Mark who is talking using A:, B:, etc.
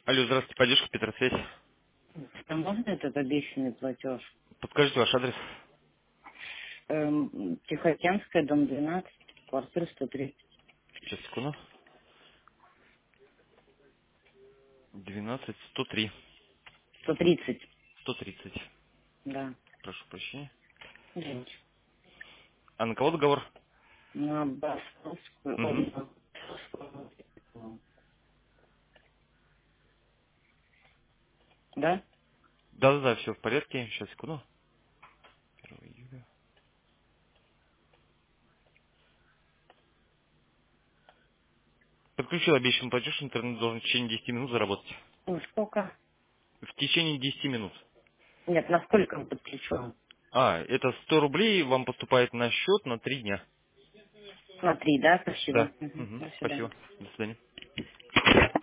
A: Алло, здравствуйте, поддержка Петросвязь.
B: А можно этот обещанный платеж?
A: Подскажите ваш адрес.
B: Тихоокеанская, дом 12, квартира 130.
A: Сейчас, секунду. 12, 103,
B: 130,
A: 130.
B: да.
A: Прошу прощения.
B: Девочка.
A: А на кого договор?
B: На Басковскую,
A: Угу.
B: да?
A: Да-да-да, все в порядке. Сейчас, секунду. 1 июля. Подключил обещанный платеж, интернет должен в течение 10 минут заработать.
B: Ну, сколько?
A: В течение 10 минут.
B: Нет, на сколько он подключен?
A: А, это 100 рублей вам поступает на счет на 3 дня.
B: На 3, да? Спасибо.
A: Да.
B: Угу.
A: Угу.
B: До свидания.
A: Спасибо. До свидания.